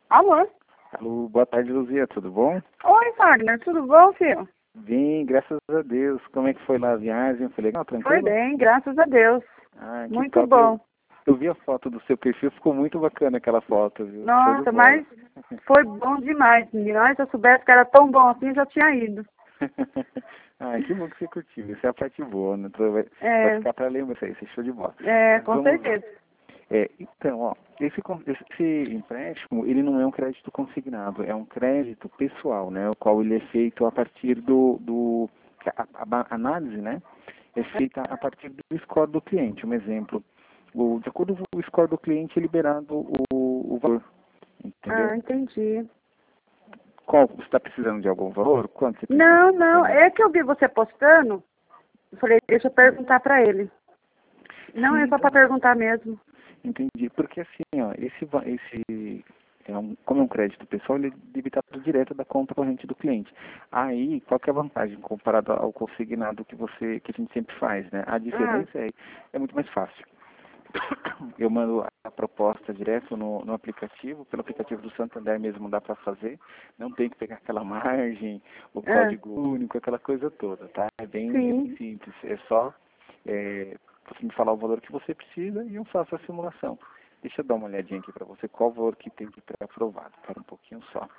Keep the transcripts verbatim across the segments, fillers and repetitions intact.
Alô? Alô, boa tarde, Luzia, tudo bom? Oi, Wagner, tudo bom, filho? Bem, graças a Deus. Como é que foi lá a viagem? Foi legal, Foi tranquilo? bem, graças a Deus. Ah, que Muito top. bom. Eu, eu vi a foto do seu perfil, ficou muito bacana aquela foto, viu? Show de Nossa, bola. mas foi bom demais, menino. Ai, se eu soubesse que era tão bom assim, já tinha ido. Ah, que bom que você curtiu. Essa é a parte boa, né? Tu Vai, vai É, ficar pra lembrar isso aí, esse show de bola. é, Mas com vamos lá. certeza. É, então, ó, esse, con- esse empréstimo, ele não é um crédito consignado, é um crédito pessoal, né? O qual ele é feito a partir do, do a, a- a análise, né? É feita a partir do score do cliente. Um exemplo, o, de acordo com o score do cliente, é liberado o, o valor, entendeu? Ah, entendi. Qual, você está precisando de algum valor? Quanto você precisa? Não, não, é que eu vi você postando. Eu falei, deixa eu perguntar pra ele. Não, é Sim, só pra então, perguntar mesmo. entendi. Porque assim, ó, esse, va- esse é um, como é um crédito pessoal, ele é debitado direto da conta corrente do cliente. Aí, qual que é a vantagem comparado ao consignado que você, que a gente sempre faz, né? A Ah, diferença é, é muito mais fácil. Eu mando a proposta direto no, no aplicativo, pelo aplicativo do Santander mesmo dá para fazer, não tem que pegar aquela margem, o ah, código único, aquela coisa toda, tá? É bem, é bem sim. simples, é só é, você me falar o valor que você precisa e eu faço a simulação. Deixa eu dar uma olhadinha aqui para você, qual o valor que tem que ser aprovado, espera um pouquinho só.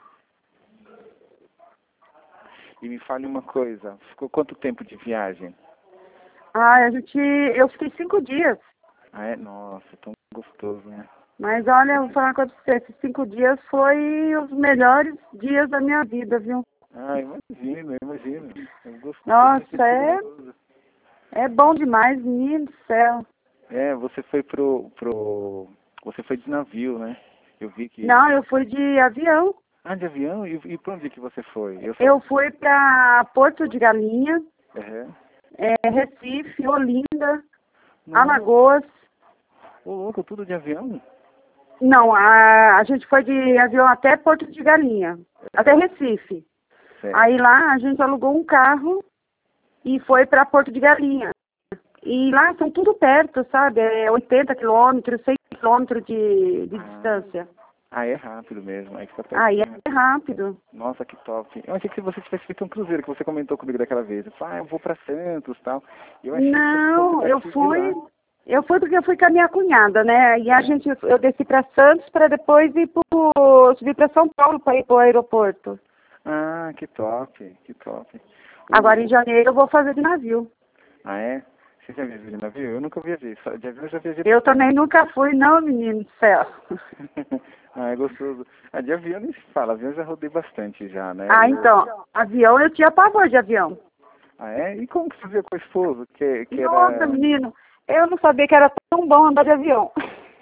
E me fale uma coisa, ficou quanto tempo de viagem? Ah, a gente, eu fiquei cinco dias. Ah, é? Nossa, tão gostoso, né? Mas olha, eu vou falar uma coisa pra você, esses cinco dias foi os melhores dias da minha vida, viu? Ah, imagino, imagino. É gostoso, deve ter Nossa, sido é, gostoso. é bom demais, menino do céu. É, você foi pro, pro. Você foi de navio, né? Eu vi que. Não, eu fui de avião. Ah, de avião? E, e pra onde que você foi? Eu só. Eu fui pra Porto de Galinha, É. é, Recife, Olinda, Nossa, Alagoas. ô louco, tudo de avião? Não, a, a gente foi de avião até Porto de Galinha, até É, Recife. Aí certo. lá a gente alugou um carro e foi para Porto de Galinha. E lá são tudo perto, sabe? É oitenta quilômetros, cem quilômetros de, de Ah, distância. ah, é rápido mesmo, aí fica Aí pertinho. é rápido. Nossa, que top. Eu achei que você tivesse feito um cruzeiro, que você comentou comigo daquela vez. Eu falei, ah, eu vou pra Santos e tal. Eu achei que fosse como Não, eu perto de fui, lá. eu fui porque eu fui com a minha cunhada, né? E a É. gente, eu desci para Santos para depois ir pro, subir para São Paulo para ir pro aeroporto. Ah, que top, que top. Agora em O... janeiro eu vou fazer de navio. Ah, é? Você já viajou de navio? Eu nunca viajei, só de avião eu já viajei Eu bastante. também nunca fui, não, menino do céu. Ah, é gostoso. Ah, de avião nem se fala, avião eu já rodei bastante já, né? Ah, O... então, avião, eu tinha pavor de avião. Ah, é? E como que você viu com o esposo? Que, que Nossa, era... menino, eu não sabia que era tão bom andar de avião.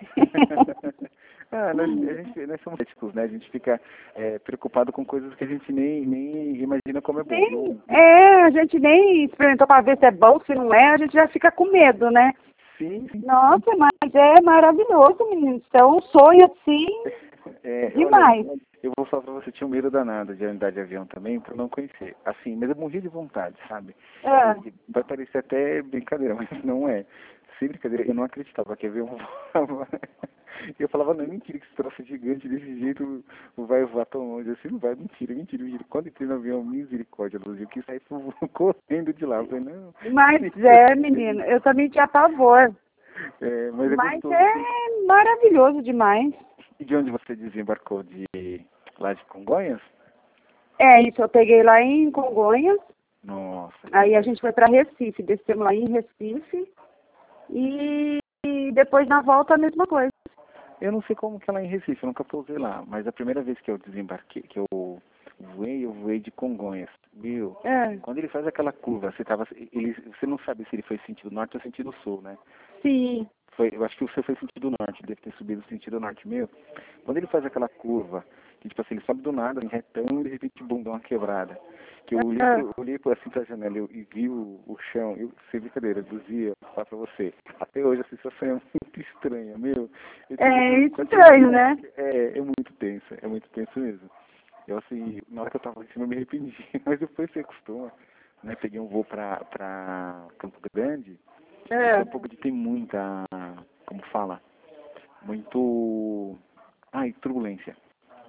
Ah, nós, a gente, nós somos éticos, né? A gente fica é, preocupado com coisas que a gente nem, nem imagina como é bom. Nem, Eu, é, a gente nem experimentou para ver se é bom, se não é, a gente já fica com medo, né? sim, sim. Nossa, mas é maravilhoso, menino. Isso é um sonho assim, É, olha, demais. eu vou falar pra você, tinha um medo danado de andar de avião também, por não conhecer. Assim, mas eu morria de vontade, sabe? É. E vai parecer até brincadeira, mas não é. Sem brincadeira, eu não acreditava que avião voava. Eu falava, não, é mentira que esse troço é gigante desse jeito vai voar tão longe assim, não vai, mentira, mentira, mentira. Quando entrei no avião, misericórdia, Luz, eu quis sair correndo de lá. Eu falei, não, Mas mentira. é, menino, eu também tinha pavor. É, mas é Mas gostoso. é maravilhoso demais. E de onde você desembarcou? De lá de Congonhas? É isso, eu peguei lá em Congonhas, Nossa, que aí a legal. gente foi para Recife, descemos lá em Recife e, e depois na volta a mesma coisa. Eu não sei como que é lá em Recife, eu nunca pousei lá, mas a primeira vez que eu desembarquei, que eu voei, eu voei de Congonhas. Viu? É, Quando ele faz aquela curva, você tava, ele, você não sabe se ele foi sentido norte ou sentido sul, né? sim. Foi, eu acho que o seu foi sentido norte, deve ter subido sentido norte meu. Quando ele faz aquela curva, que tipo assim, ele sobe do nada, em retão, e de repente, bum, dá uma quebrada. Que eu olhei, É, pro, olhei pro, assim pra janela eu, e vi o, o chão, eu, sem brincadeira, dizia, falar pra você. Até hoje a sensação é muito estranha, meu. Eu tive é assim, quase estranho, né? é, é muito tenso, é muito tenso mesmo. Eu assim, na hora que eu tava lá em cima eu me arrependi, mas depois você acostuma, né? Peguei um voo pra, pra Campo Grande, e É. Campo Grande tem muita, como fala, muito, ai, turbulência.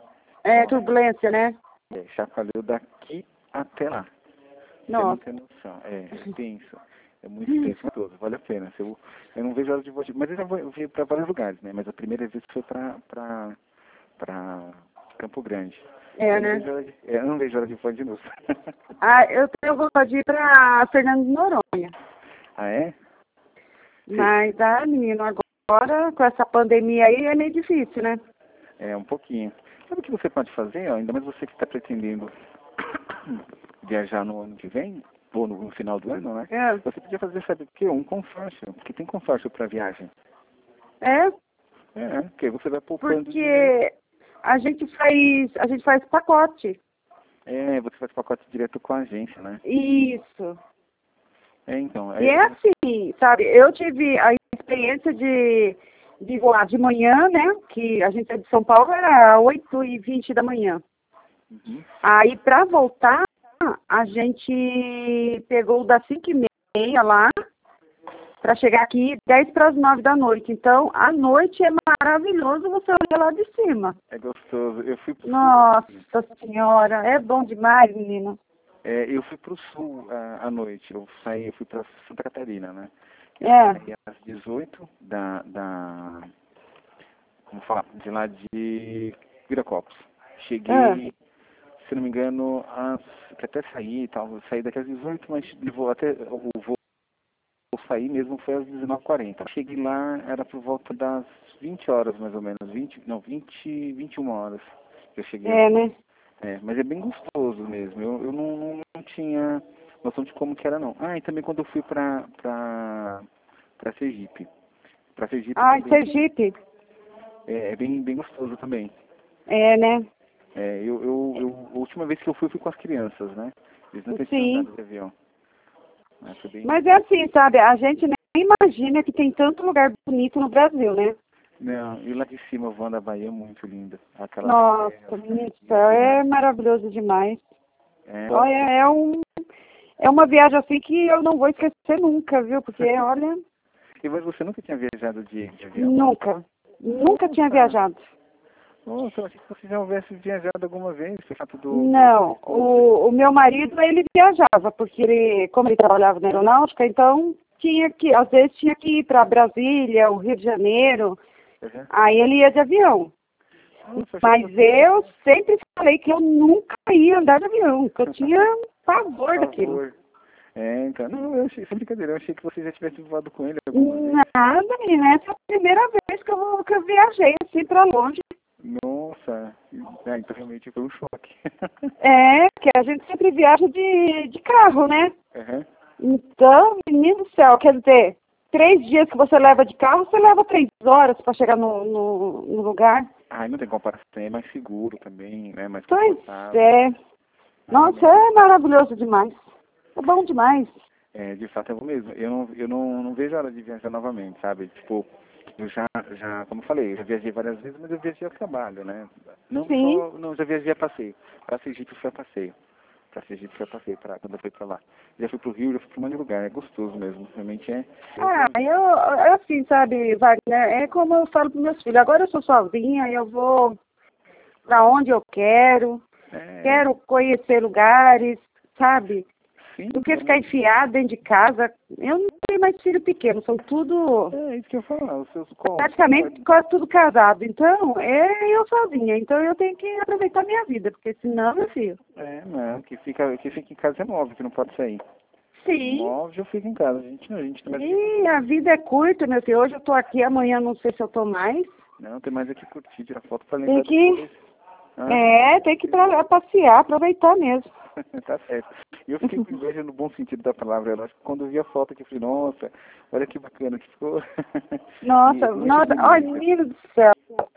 É, turbulência, né? É, chacoalhou daqui até lá. Nossa. Você não tem noção. É, é tenso. É muito tenso todo. Vale a pena. Eu, eu não vejo a hora de voltar. Mas eu já vou, eu fui para vários lugares, né? Mas a primeira vez foi para para para Campo Grande. É, eu, né? não vejo hora de, é, eu não vejo a hora de voltar de novo. Ah, eu tenho vontade de ir pra Fernando de Noronha. Ah, é? Mas, ah, menino, agora com essa pandemia aí é meio difícil, né? É, um pouquinho. Sabe o que você pode fazer, ó? Ainda mais você que está pretendendo viajar no ano que vem, ou no, no final do ano, né? É. Você podia fazer, sabe o quê? Um consórcio, porque tem consórcio para viagem. É, É, porque você vai poupando dinheiro. porque a gente faz, a gente faz pacote. É, você faz pacote direto com a agência, né? Isso. É, então. E é assim, sabe, eu tive a experiência de, de voar de manhã, né? Que a gente é de São Paulo, era oito e vinte da manhã. Uhum. Aí, para voltar, a gente pegou das cinco e meia lá, para chegar aqui dez para as nove da noite. Então, à noite é maravilhoso você olhar lá de cima. É gostoso. Eu fui pro Nossa sul. Senhora, é bom demais, menino. É, eu fui pro sul à, à noite. Eu saí, eu fui para Santa Catarina, né? Eu É. saí às dezoito da, da como falar, de lá de Viracopos. Cheguei, se não me engano, às, até sair e tal, eu saí daqui às dezoito, mas vou até o voo sair mesmo foi às dezenove e quarenta. Cheguei lá, era por volta das vinte horas mais ou menos, vinte, não, vinte, vinte e uma horas que eu cheguei. É, né? É, mas é bem gostoso mesmo. Eu, eu não, não, não tinha noção de como que era não. Ah, e também quando eu fui pra, pra, pra Sergipe. Pra Sergipe Ah, também Sergipe. é, é bem, bem gostoso também. É, né? É, eu, eu, eu, a última vez que eu fui, fui com as crianças, né? Eles nunca tinham Sim. andado de avião. Mas, foi bem... Mas é assim, sabe? A gente nem imagina que tem tanto lugar bonito no Brasil, né? Não, e lá de cima, voando a Bahia é muito linda. Aquela Nossa, menino do céu, é maravilhoso demais. é, Olha, é um, é uma viagem assim que eu não vou esquecer nunca, viu? Porque, olha, E mas você nunca tinha viajado de, de avião? nunca, nunca tinha viajado. Nossa, eu achei que você já houvesse viajado alguma vez, por fato do... Não, o, o meu marido, ele viajava, porque ele, como ele trabalhava na aeronáutica, então tinha que, às vezes tinha que ir para Brasília, o Rio de Janeiro, Uhum. aí ele ia de avião. Nossa, Mas eu sempre falei que eu nunca ia andar de avião, que eu tinha pavor daquilo. É, então, não, eu achei, isso é brincadeira, eu achei que você já tivesse voado com ele alguma vez. Nada, menina, essa é a primeira vez que eu, que eu viajei assim pra longe. Nossa, é, então realmente foi um choque. É, que a gente sempre viaja de, de carro, né? Uhum. Então, menino do céu, quer dizer, três dias que você leva de carro, você leva três horas para chegar no, no, no lugar. Ah, não tem comparação, é mais seguro também, né? Mais Pois confortável. é. Nossa, é maravilhoso demais. É bom demais. É, de fato é bom mesmo. Eu não, eu não, não vejo a hora de viajar novamente, sabe? Tipo, eu já, já, como eu falei, eu já viajei várias vezes, mas eu viajei a trabalho, né? Não Sim. só, não, já viajei a passeio. Para Sergipe foi a passeio. Para Sergipe foi a passeio, pra, quando eu fui para lá. Já fui pro Rio, já fui para um monte de lugar. É gostoso mesmo, realmente é. Ah, eu, é assim, sabe, Wagner, é como eu falo para meus filhos, agora eu sou sozinha, eu vou para onde eu quero, É, quero conhecer lugares, sabe? sim, Do que ficar enfiado dentro de casa. Eu não tenho mais filho pequeno, são tudo, é isso que eu falo, os seus qual? praticamente quase tudo casado. Então, é eu sozinha, então eu tenho que aproveitar a minha vida, porque senão, meu filho. É, não, que fica, que fica em casa é móvel, que não pode sair. Sim. Móvel fica em casa, a gente não, a gente tem mais E a vida é curta, meu filho. Hoje eu tô aqui, amanhã não sei se eu tô mais. não, tem mais aqui curtir, tirar foto para lembrar Tem que, depois. Ah, é, tem que ir pra passear, aproveitar mesmo. tá certo. E eu fiquei com inveja no bom sentido da palavra. Eu acho que quando eu vi a foto aqui, eu falei, nossa, olha que bacana que ficou. Nossa, E muito nossa, bonito. olha, menino do céu.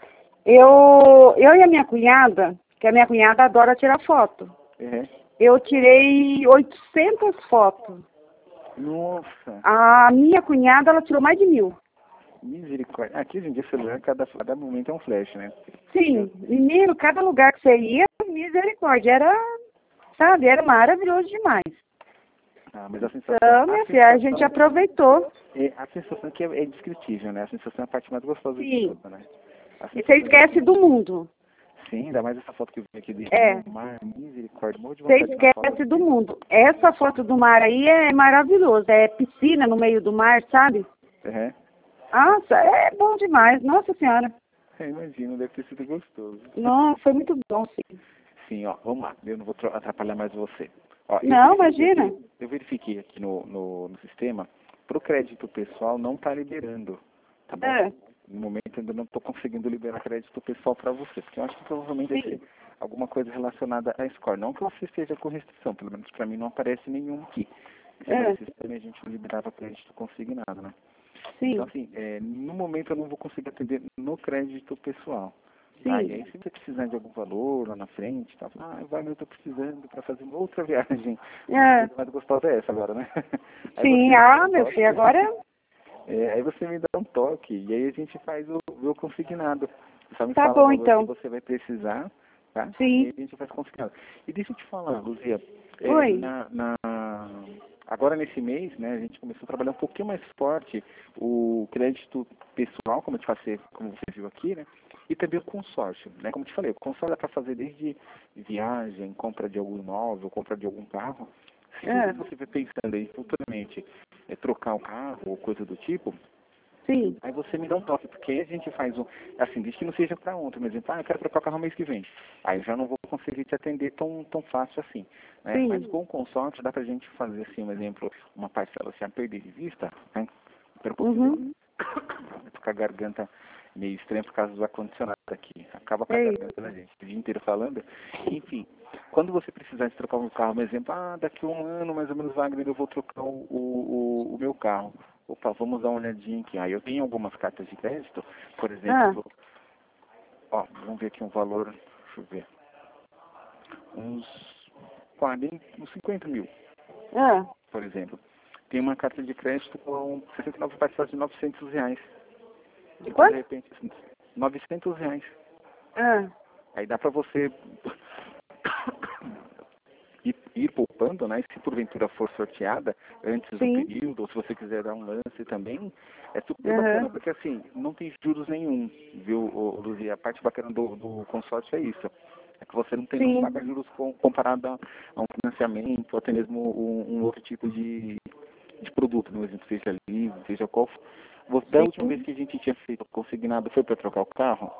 Eu, eu e a minha cunhada, que a minha cunhada adora tirar foto. É. Eu tirei oitocentas fotos. Nossa, A minha cunhada, ela tirou mais de mil. misericórdia. Aqui hoje em dia celular, cada, cada momento é um flash, né? Sim, menino, cada lugar que você ia, misericórdia, era, sabe, era maravilhoso demais. Ah, mas a sensação, Então, minha filha, a gente aproveitou. é, a sensação que é, é indescritível, né? A sensação é a parte mais gostosa de Sim. tudo, né? A E você sensação esquece do mundo. Sim, ainda mais essa foto que eu vi aqui dentro É. do mar, misericórdia, morro de Você vontade de tirar foto. esquece do mundo. Essa foto do mar aí é maravilhosa. É piscina no meio do mar, sabe? Uhum. Nossa, é bom demais. Nossa Senhora. Eu imagino, deve ter sido gostoso. Nossa, foi muito bom, sim. Sim, ó, vamos lá, eu não vou tro- atrapalhar mais você. Ó, eu Não, verifiquei imagina. aqui- eu verifiquei aqui no, no, no sistema, para o crédito pessoal não está liberando, tá bom? É, No momento eu ainda não estou conseguindo liberar crédito pessoal para você, porque eu acho que provavelmente deve sim. ser alguma coisa relacionada à score. Não que você esteja com restrição, pelo menos para mim não aparece nenhum aqui. Se É, aparecesse também a gente liberava crédito consignado, né? Então, sim, assim, é, no momento eu não vou conseguir atender no crédito pessoal. Tá? E sim. aí, se você precisar de algum valor lá na frente, tá? Ah, vai, eu estou precisando para fazer uma outra viagem. A É, coisa mais gostosa é essa agora, né? Aí você sim. me dá Ah, um meu toque. filho, agora... É, aí você me dá um toque e aí a gente faz o, o consignado. Você só me Tá fala o bom, valor que então. você vai precisar, tá? E aí Sim. a gente faz consignado. E deixa eu te falar, Luzia, é, Oi. na, na, agora nesse mês, né, a gente começou a trabalhar um pouquinho mais forte o crédito pessoal, como eu te passei, como você viu aqui, né? E também o consórcio, né? Como eu te falei, o consórcio dá para fazer desde viagem, compra de algum imóvel, compra de algum carro. Se É, você estiver pensando aí futuramente é, trocar o carro ou coisa do tipo, sim. aí você me dá um toque, porque aí a gente faz um, assim, desde que não seja para ontem, por exemplo, ah, eu quero trocar o carro mês que vem. Aí eu já não vou conseguir te atender tão, tão fácil assim, né? Mas Sim. com o consórcio dá pra gente fazer, assim, um exemplo, uma parcela assim, a perder de vista, né? Espera um pouquinho, Uhum. eu tô com a garganta meio estranha por causa do ar-condicionado aqui. Acaba com a É garganta da gente, o dia inteiro falando. Enfim, quando você precisar de trocar um carro, por exemplo, ah, daqui a um ano, mais ou menos, Wagner, eu vou trocar o, o, o meu carro. Opa, vamos dar uma olhadinha aqui. Aí eu tenho algumas cartas de crédito, por Ah, exemplo, ó, vamos ver aqui um valor, deixa eu ver, uns quarenta, uns cinquenta mil, ah. por exemplo. Tem uma carta de crédito com sessenta e nove parcelas de novecentos reais. De Então, de quanto? repente, assim, novecentos reais. Ah, Aí dá para você ir, ir poupando, né? Se porventura for sorteada antes do sim. período, ou se você quiser dar um lance também, é super bacana, Aham. porque assim, não tem juros nenhum, viu, ô, Luzia? A parte bacana do, do consórcio é isso. É que você não tem, não Sim. paga juros com, comparado a, a um financiamento, ou até mesmo um, um outro tipo de, de produto, por exemplo, seja livre, seja qual for. Você, da última vez Sim. que a gente tinha feito consignado, foi para trocar o carro?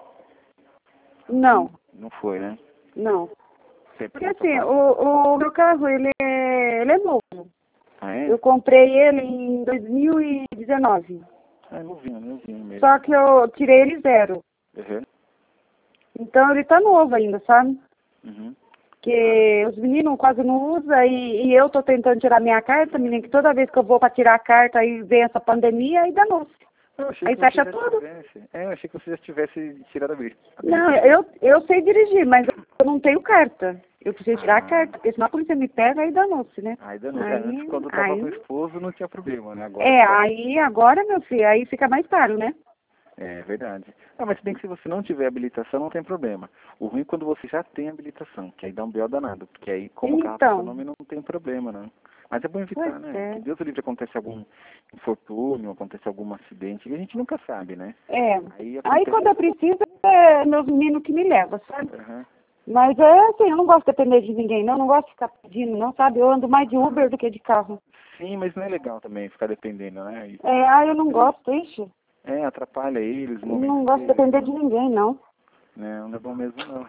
Hum, Não, Não foi, né? não. Você Porque pegou assim, trocar? o, o meu carro, ele é, ele é novo. Ah, é? Eu comprei ele em dois mil e dezenove. Ah, é novinho, novinho mesmo. Só que eu tirei ele zero. Uhum. Então ele tá novo ainda, sabe? Uhum. Que os meninos quase não usam e, e eu tô tentando tirar minha carta, menina, que toda vez que eu vou para tirar a carta aí vem essa pandemia e danou-se. Eu achei Aí que você fecha já tudo. tivesse. É, eu achei que você já tivesse tirado a habilitação. Não, eu, eu sei dirigir, mas eu não tenho carta. Eu preciso tirar a Ah, carta, porque senão a polícia me pega e danou-se, né? ainda não. É, antes, Aí, quando eu tava com o aí, esposo, não tinha problema, né? Agora é, que tá. aí agora, meu filho, aí fica mais caro, né? É verdade. Ah, mas se bem que se você não tiver habilitação, não tem problema. O ruim é quando você já tem habilitação, que aí dá um B O danado. Porque aí, como o carro tá seu Então, nome, não tem problema, não. Mas é bom pois evitar, né? Que é. Deus o livre acontece algum infortúnio, acontece algum acidente, que a gente nunca sabe, né? É. Aí Aí acontece. quando eu preciso, é meus meninos que me levam, sabe? Aham. Mas é assim, eu não gosto de depender de ninguém, não. Eu não gosto de ficar pedindo, não, sabe? Eu ando mais de Uber do que de carro. Sim, mas não é legal também ficar dependendo, né? E, É, ah, eu não gosto, ixi. é, atrapalha eles no momento Não gosto de que. depender de ninguém, não. Não, não é bom mesmo não.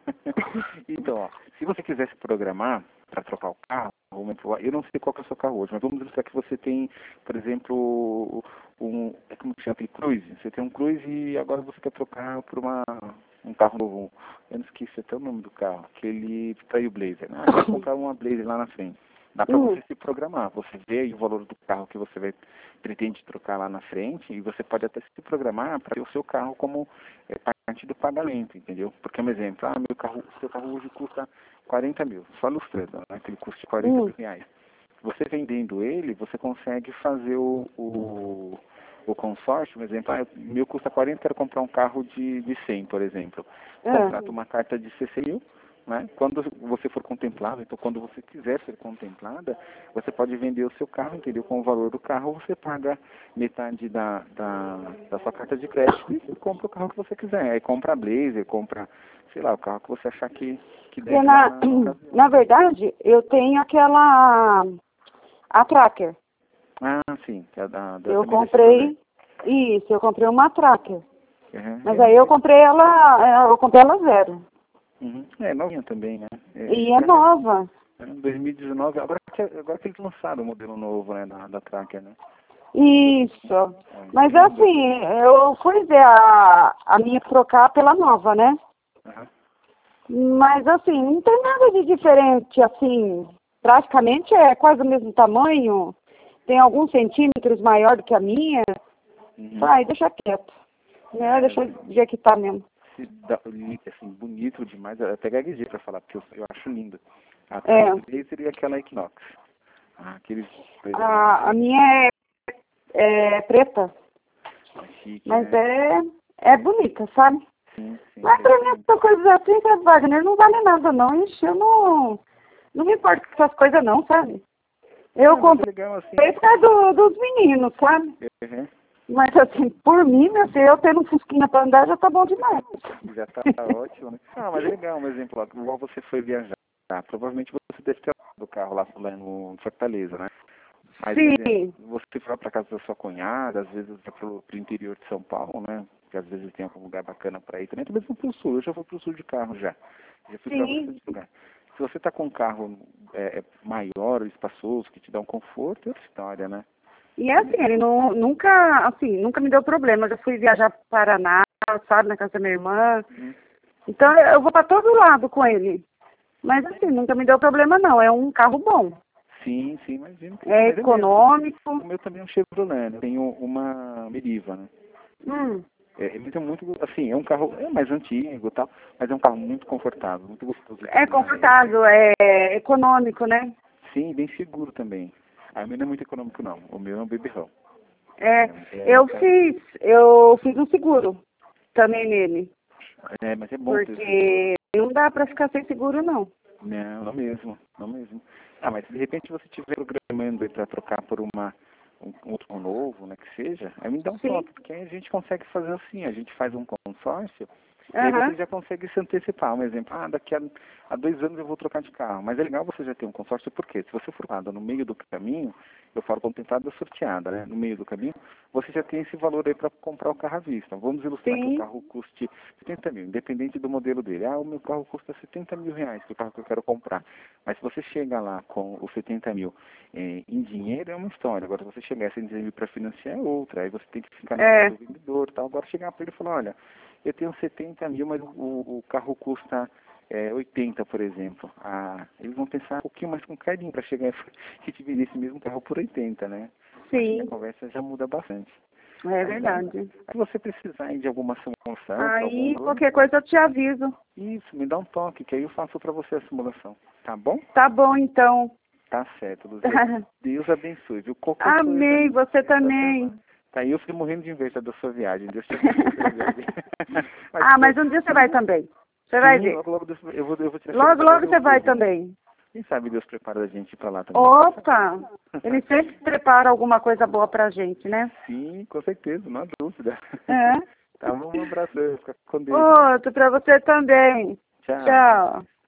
Então, ó, se você quiser se programar para trocar o carro, eu não sei qual que é o seu carro hoje, mas vamos dizer que você tem, por exemplo, um, é como que chama aquele Cruze. Você tem um Cruze e agora você quer trocar por uma, um carro novo. Eu não esqueci até o nome do carro, aquele Trailblazer. Ah, eu quero comprar uma Blazer lá na frente. Dá para Hum, você se programar. Você vê aí o valor do carro que você vai pretende trocar lá na frente e você pode até se programar para ter o seu carro como é, parte do pagamento, entendeu? Porque, um exemplo, ah, meu carro, seu carro hoje custa quarenta mil, só ilustrando, né? Que ele custa quarenta hum, mil reais. Você vendendo ele, você consegue fazer o, o, o consórcio, por exemplo, ah, meu custa quarenta, quero comprar um carro de, de cem, por exemplo. é, Contrata uma carta de sessenta mil, né? Quando você for contemplado, então quando você quiser ser contemplada, você pode vender o seu carro, entendeu? Com o valor do carro, você paga metade da, da, da sua carta de crédito e compra o carro que você quiser. Aí compra a Blazer, compra, sei lá, o carro que você achar que, que deve na, na, na verdade, eu tenho aquela, a Tracker. Ah, sim, que é da, da Eu também da comprei, isso, eu comprei uma Tracker. Uhum. Mas É, aí eu comprei ela, eu comprei ela zero. Uhum. É novinha também, né? É, E é nova. é dois mil e dezenove, agora que, agora que eles lançaram o modelo novo, né, da, da Tracker, né? Isso. É, Mas linda. assim, eu fui ver a, a minha trocar pela nova, né? Uhum. Mas assim, não tem nada de diferente, assim, praticamente é quase o mesmo tamanho, tem alguns centímetros maior do que a minha. Uhum. Ai, deixa quieto. Né? É, Deixa do jeito que tá mesmo. se dá, assim, bonito demais, eu até gaguejei pra falar, porque eu, eu acho lindo. A É. Blazer e aquela Equinox. Ah, aqueles A, a minha é, é preta, chique, mas né? é, é bonita, sabe? Sim, sim. Mas pra mim essas coisas assim, né, Wagner, não vale nada não. Ixi, eu não, não me importo com essas coisas não, sabe? Eu Ah, mas é comprei legal, assim. por causa do, dos meninos, sabe? Uhum. Mas assim, por mim, meu filho, eu tendo um fusquinha pra andar já tá bom demais. Já tá ótimo, né? Ah, mas é legal, um exemplo, ó, igual você foi viajar, tá? Provavelmente você deve ter do carro lá, lá no Fortaleza, né? Mas, um exemplo, Sim, você vai pra casa da sua cunhada, às vezes vai pro, pro interior de São Paulo, né? Que às vezes tem algum lugar bacana pra ir também, até mesmo pro sul, eu já fui pro sul de carro já. Já fui pra sim. bastante lugar. Se você tá com um carro é, é maior, espaçoso, que te dá um conforto, é outra história, né? E é assim, ele não, nunca, assim, nunca me deu problema. Eu já fui viajar para Paraná, sabe, na casa da minha irmã. Hum. Então eu vou para todo lado com ele. Mas assim, nunca me deu problema não. É um carro bom. Sim, sim, imagino que sim. É Mas é mesmo. O econômico. meu também é um Chevrolet, né? Eu tenho uma Meriva, né? Hum, É, ele é muito, assim, é um carro é mais antigo e tal, mas é um carro muito confortável, muito gostoso de é dirigir. confortável, é econômico, né? Sim, bem seguro também. Ah, o meu não é muito econômico não, o meu é um beberrão. É, É, é um eu carro, fiz, eu fiz um seguro também nele. é, mas é bom ter seguro. Porque não dá para ficar sem seguro não. Não, não mesmo, não mesmo. Ah, mas se de repente você estiver programando para trocar por uma um, um outro novo, né, que seja, aí me dá um Sim. toque, porque aí a gente consegue fazer assim, a gente faz um consórcio. E aí você Aham. já consegue se antecipar. Um exemplo, ah, daqui a, a dois anos eu vou trocar de carro. Mas é legal você já ter um consórcio, porque se você for no meio do caminho, eu falo contemplada sorteada, né? No meio do caminho, você já tem esse valor aí para comprar o carro à vista. Vamos ilustrar que o Sim. carro custe setenta mil, independente do modelo dele. Ah, o meu carro custa setenta mil reais, que é o carro que eu quero comprar. Mas se você chega lá com os setenta mil eh, em dinheiro, é uma história. Agora, se você chegar sem dinheiro para financiar, é outra. Aí você tem que ficar na mão É. do vendedor e tal. Agora, chegar para ele e falar, olha, eu tenho setenta mil, mas o, o carro custa é, oitenta, por exemplo. Ah, eles vão pensar um pouquinho mais com carinho para chegar e te vender esse mesmo carro por oitenta, né? Acho que a Sim. conversa já muda bastante. É Aí, então, verdade. se você precisar aí de alguma simulação para algum Aí, valor, qualquer coisa eu te aviso. isso, me dá um toque, que aí eu faço para você a simulação. Tá bom? Tá bom, então. Tá certo, Luzia. Deus abençoe, viu? Qualquer coisa. Amém, você É só chamar. também. Tá, aí eu fiquei morrendo de inveja da sua viagem. Deus te abençoe a sua viagem. Mas, Ah, pô, mas um dia você vai também. Você vai sim, ver. logo, logo Deus, eu vou, eu vou tirar férias Logo, agora logo em você vai outubro. também. Quem sabe Deus prepara a gente para lá também. Opa! Ele sempre prepara alguma coisa boa pra gente, né? Sim, com certeza, não há dúvida. É. Tá bom, um abraço, fica com Deus. Outro pra você também. Tchau. Tchau.